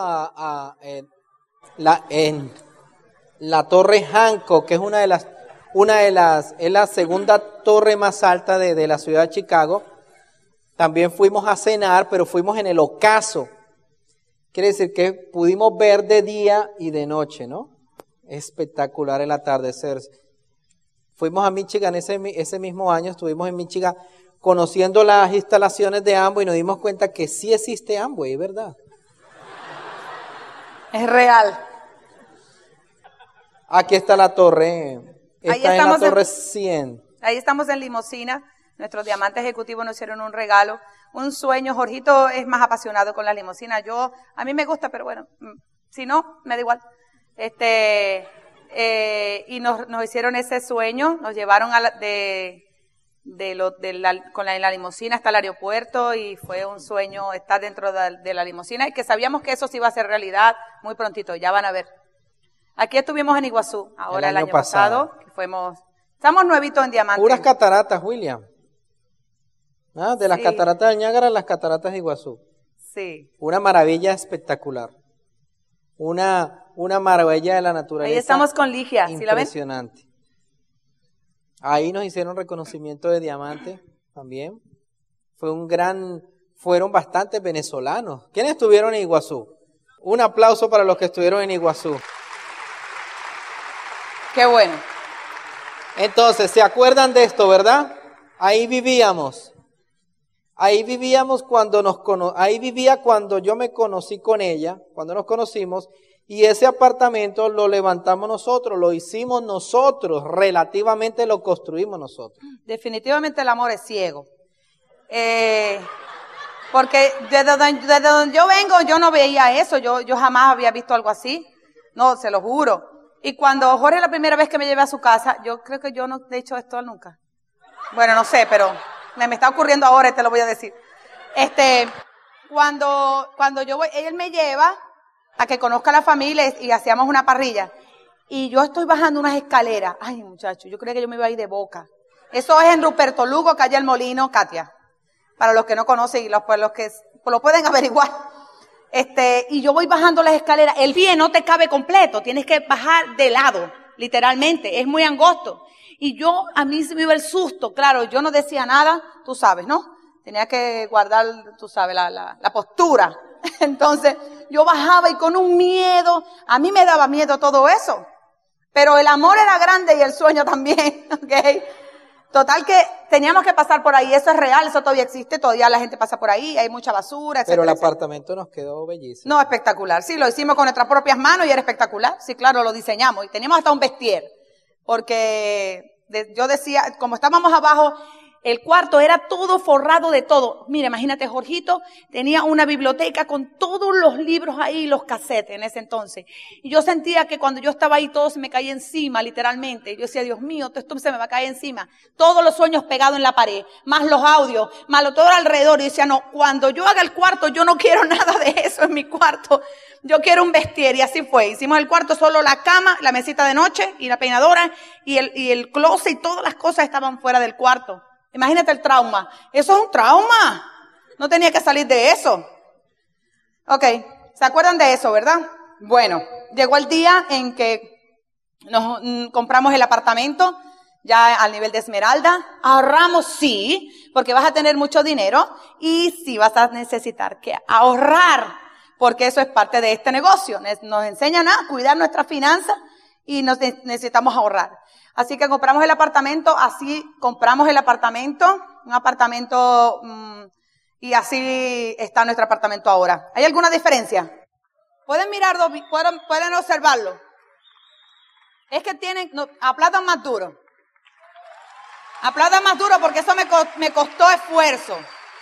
en la Torre Hancock, que es es la segunda torre más alta de la ciudad de Chicago. También fuimos a cenar, pero fuimos en el ocaso. Quiere decir que pudimos ver de día y de noche, ¿no? Espectacular el atardecer. Fuimos a Michigan ese mismo año, estuvimos en Michigan conociendo las instalaciones de Amway y nos dimos cuenta que sí existe Amway, ¿verdad? Es real. Aquí está la torre. Está en la torre 100. Ahí estamos en limusina. Nuestros diamantes ejecutivos nos hicieron un regalo, un sueño. Jorgito es más apasionado con la limusina. A mí me gusta, pero bueno, si no, me da igual. Y nos hicieron ese sueño, nos llevaron con la limusina hasta el aeropuerto y fue un sueño estar dentro de la limusina y que sabíamos que eso sí iba a ser realidad muy prontito, ya van a ver. Aquí estuvimos en Iguazú, ahora el año pasado, que estamos nuevitos en diamantes. Puras cataratas, William. De las Sí. cataratas del Niágara a las cataratas de Iguazú. Sí. Una maravilla espectacular. Una maravilla de la naturaleza. Ahí estamos con Ligia, ¿sí la ven? Impresionante. Ahí nos hicieron reconocimiento de diamante también. Fueron bastantes venezolanos. ¿Quiénes estuvieron en Iguazú? Un aplauso para los que estuvieron en Iguazú. Qué bueno. Entonces, ¿se acuerdan de esto, verdad? Ahí vivíamos. Ahí vivíamos ahí vivía cuando yo me conocí con ella, cuando nos conocimos, y ese apartamento lo levantamos nosotros, lo hicimos nosotros, relativamente lo construimos nosotros. Definitivamente el amor es ciego. Porque desde donde yo vengo, yo no veía eso. Yo jamás había visto algo así. No, se lo juro. Y cuando Jorge la primera vez que me llevé a su casa, yo creo que yo no he hecho esto nunca. Bueno, no sé, pero me está ocurriendo ahora y te lo voy a decir. Cuando yo voy, él me lleva a que conozca a la familia y hacíamos una parrilla. Y yo estoy bajando unas escaleras. Ay, muchacho, yo creía que yo me iba a ir de boca. Eso es en Ruperto Lugo, calle El Molino, Katia. Para los que no conocen y los que lo pueden averiguar. Y yo voy bajando las escaleras. El pie no te cabe completo. Tienes que bajar de lado, literalmente. Es muy angosto. Y a mí se me iba el susto. Claro, yo no decía nada, tú sabes, ¿no? Tenía que guardar, tú sabes, la postura. Entonces, yo bajaba y con un miedo. A mí me daba miedo todo eso. Pero el amor era grande y el sueño también, ¿ok? Total que teníamos que pasar por ahí, eso es real, eso todavía existe, todavía la gente pasa por ahí, hay mucha basura, etcétera. Pero el apartamento nos quedó bellísimo. No, espectacular, sí, lo hicimos con nuestras propias manos y era espectacular, sí, claro, lo diseñamos y teníamos hasta un vestier, porque yo decía, como estábamos abajo, el cuarto era todo forrado de todo. Mira, imagínate, Jorgito tenía una biblioteca con todos los libros ahí, los cassettes en ese entonces. Y yo sentía que cuando yo estaba ahí todo se me caía encima, literalmente. Yo decía, Dios mío, esto se me va a caer encima. Todos los sueños pegados en la pared, más los audios, más todo alrededor. Y decía, no, cuando yo haga el cuarto, yo no quiero nada de eso en mi cuarto. Yo quiero un vestier, y así fue. Hicimos el cuarto solo la cama, la mesita de noche y la peinadora y el closet y todas las cosas estaban fuera del cuarto. Imagínate el trauma. Eso es un trauma. No tenía que salir de eso. Ok, ¿se acuerdan de eso, verdad? Bueno, llegó el día en que nos compramos el apartamento, ya al nivel de Esmeralda. Ahorramos, sí, porque vas a tener mucho dinero y sí vas a necesitar que ahorrar, porque eso es parte de este negocio. Nos enseñan a cuidar nuestras finanzas y necesitamos ahorrar. Así que compramos el apartamento, un apartamento, y así está nuestro apartamento ahora. ¿Hay alguna diferencia? ¿Pueden mirarlo, pueden observarlo? Es que aplaudan más duro. Aplaudan más duro porque eso me costó esfuerzo.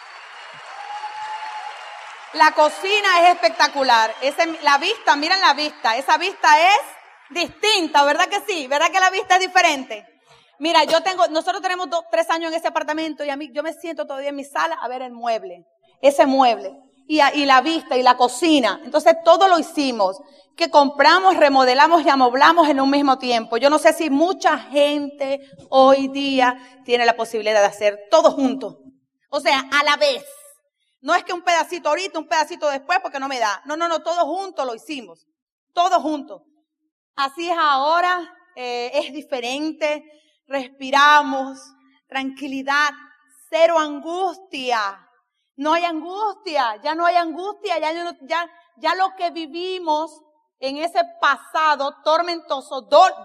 La cocina es espectacular. La vista, miren la vista, esa vista es distinta, ¿verdad que sí? ¿Verdad que la vista es diferente? Mira, nosotros tenemos 3 años en ese apartamento y yo me siento todavía en mi sala a ver ese mueble, y la vista y la cocina. Entonces todo lo hicimos, que compramos, remodelamos y amoblamos en un mismo tiempo. Yo no sé si mucha gente hoy día tiene la posibilidad de hacer todo junto. O sea, a la vez. No es que un pedacito ahorita, un pedacito después porque no me da. No, todo junto lo hicimos. Todo junto. Así es ahora, es diferente, respiramos, tranquilidad, cero angustia, no hay angustia, ya no hay angustia, ya lo que vivimos en ese pasado tormentoso,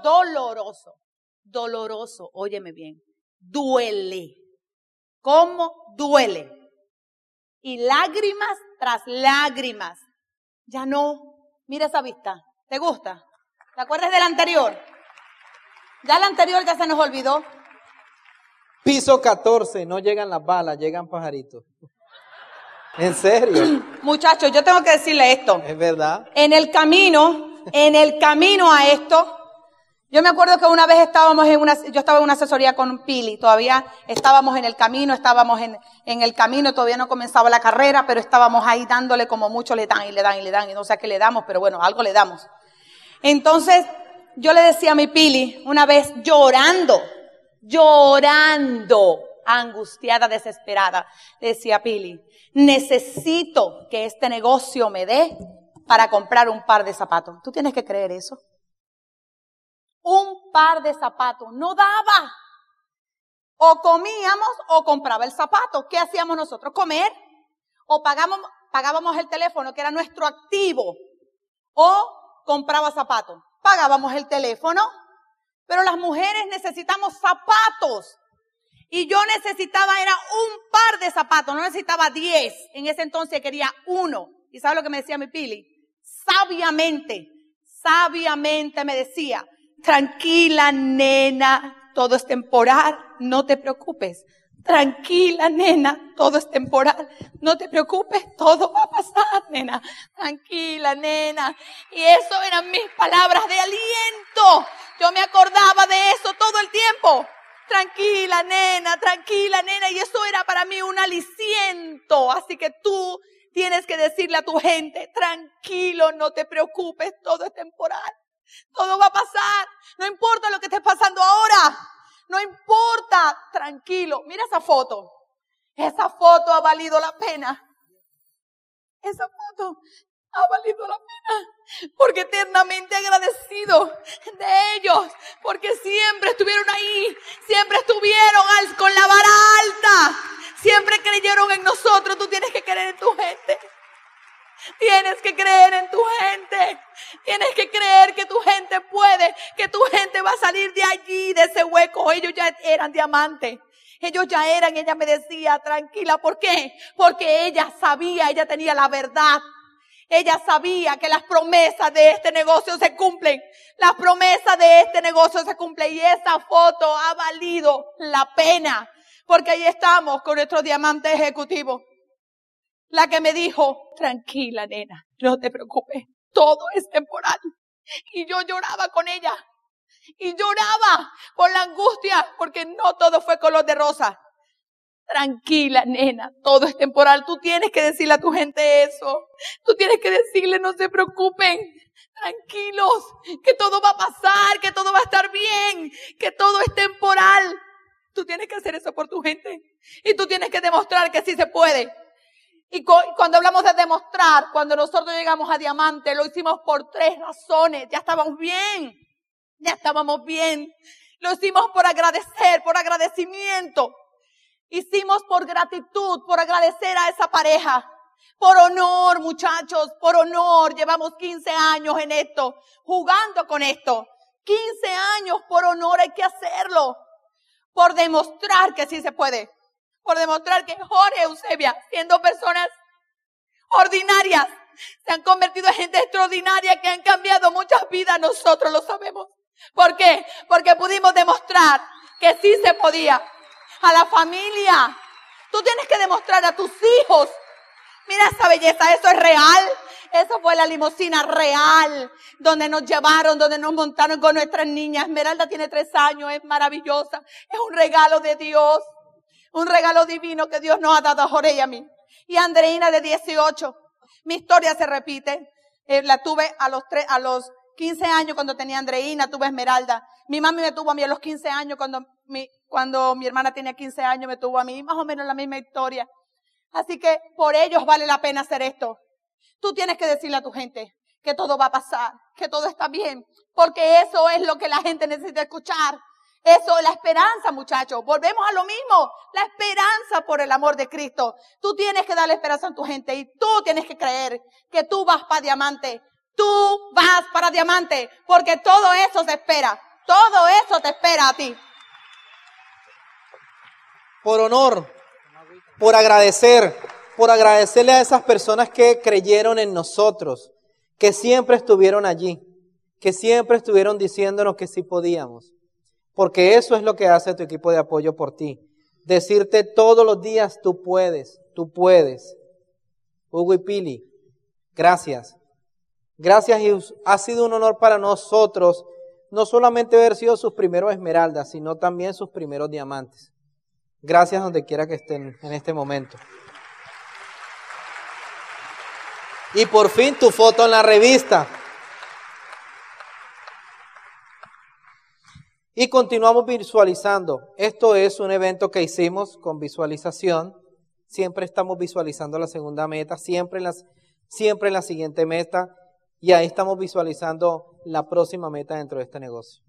doloroso, óyeme bien, duele, ¿cómo duele? Y lágrimas tras lágrimas, ya no, mira esa vista, ¿te gusta? ¿Te acuerdas del anterior? Ya el anterior ya se nos olvidó. Piso 14, no llegan las balas, llegan pajaritos. ¿En serio? Muchachos, yo tengo que decirle esto. ¿Es verdad? En el camino a esto, yo me acuerdo que una vez yo estaba en una asesoría con Pili, todavía estábamos en el camino, todavía no comenzaba la carrera, pero estábamos ahí dándole como mucho le dan, y no sé a qué le damos, pero bueno, algo le damos. Entonces, yo le decía a mi Pili, una vez llorando, angustiada, desesperada, le decía a Pili, necesito que este negocio me dé para comprar un par de zapatos. ¿Tú tienes que creer eso? Un par de zapatos, no daba. O comíamos o compraba el zapato. ¿Qué hacíamos nosotros? Comer. O pagábamos el teléfono, que era nuestro activo. O compraba zapatos. Pagábamos el teléfono, pero las mujeres necesitamos zapatos. Y yo era un par de zapatos, no necesitaba 10. En ese entonces quería 1. ¿Y sabes lo que me decía mi Pili? Sabiamente me decía, tranquila nena, todo es temporal, no te preocupes. Tranquila, nena, todo es temporal. No te preocupes, todo va a pasar, nena. Tranquila, nena. Y eso eran mis palabras de aliento. Yo me acordaba de eso todo el tiempo. Tranquila, nena, tranquila, nena. Y eso era para mí un aliciento. Así que tú tienes que decirle a tu gente, tranquilo, no te preocupes, todo es temporal. Todo va a pasar. No importa lo que esté pasando ahora. No importa, tranquilo. Mira esa foto. Esa foto ha valido la pena. Esa foto ha valido la pena. Porque eternamente agradecido de ellos. Porque siempre estuvieron ahí. Siempre estuvieron con la vara alta. Siempre creyeron en nosotros. Tú tienes que creer en tu gente. Tienes que creer en tu gente. Tienes que creer que tu gente puede, que tu gente va a salir de allí, de ese hueco. Ellos ya eran diamantes. Ellos ya eran, ella me decía, tranquila. ¿Por qué? Porque ella sabía, ella tenía la verdad. Ella sabía que las promesas de este negocio se cumplen. Las promesas de este negocio se cumplen. Y esa foto ha valido la pena. Porque ahí estamos con nuestro diamante ejecutivo. La que me dijo, tranquila, nena, no te preocupes, todo es temporal. Y yo lloraba con ella. Y lloraba por la angustia, porque no todo fue color de rosa. Tranquila, nena, todo es temporal. Tú tienes que decirle a tu gente eso. Tú tienes que decirle, no se preocupen, tranquilos, que todo va a pasar, que todo va a estar bien, que todo es temporal. Tú tienes que hacer eso por tu gente. Y tú tienes que demostrar que sí se puede. Y cuando hablamos de demostrar, cuando nosotros llegamos a diamante, lo hicimos por 3 razones. Ya estábamos bien. Ya estábamos bien. Lo hicimos por agradecer, por agradecimiento. Hicimos por gratitud, por agradecer a esa pareja. Por honor, muchachos, por honor. Llevamos 15 años en esto, jugando con esto. 15 años por honor, hay que hacerlo. Por demostrar que sí se puede. Por demostrar que Jorge y Eusebia, siendo personas ordinarias, se han convertido en gente extraordinaria que han cambiado muchas vidas. Nosotros lo sabemos. ¿Por qué? Porque pudimos demostrar que sí se podía. A la familia. Tú tienes que demostrar a tus hijos. Mira esa belleza, eso es real. Eso fue la limusina real, donde nos llevaron, donde nos montaron con nuestras niñas. Esmeralda tiene 3 años, es maravillosa. Es un regalo de Dios. Un regalo divino que Dios nos ha dado a Jorge y a mí. Y Andreina de 18. Mi historia se repite. La tuve a los 15 años cuando tenía Andreina, tuve Esmeralda. Mi mami me tuvo a mí a los 15 años cuando mi hermana tenía 15 años, me tuvo a mí. Más o menos la misma historia. Así que por ellos vale la pena hacer esto. Tú tienes que decirle a tu gente que todo va a pasar, que todo está bien. Porque eso es lo que la gente necesita escuchar. Eso es la esperanza, muchachos. Volvemos a lo mismo. La esperanza por el amor de Cristo. Tú tienes que darle esperanza a tu gente y tú tienes que creer que tú vas para diamante. Tú vas para diamante porque todo eso se espera. Todo eso te espera a ti. Por honor, por agradecerle a esas personas que creyeron en nosotros, que siempre estuvieron allí, que siempre estuvieron diciéndonos que sí podíamos. Porque eso es lo que hace tu equipo de apoyo por ti. Decirte todos los días, tú puedes, tú puedes. Hugo y Pili, gracias. Gracias, y ha sido un honor para nosotros, no solamente haber sido sus primeros esmeraldas, sino también sus primeros diamantes. Gracias donde quiera que estén en este momento. Y por fin tu foto en la revista. Y continuamos visualizando. Esto es un evento que hicimos con visualización. Siempre estamos visualizando la segunda meta, siempre en la siguiente meta. Y ahí estamos visualizando la próxima meta dentro de este negocio.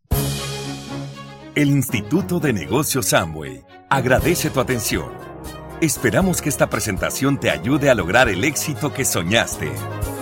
El Instituto de Negocios Amway agradece tu atención. Esperamos que esta presentación te ayude a lograr el éxito que soñaste.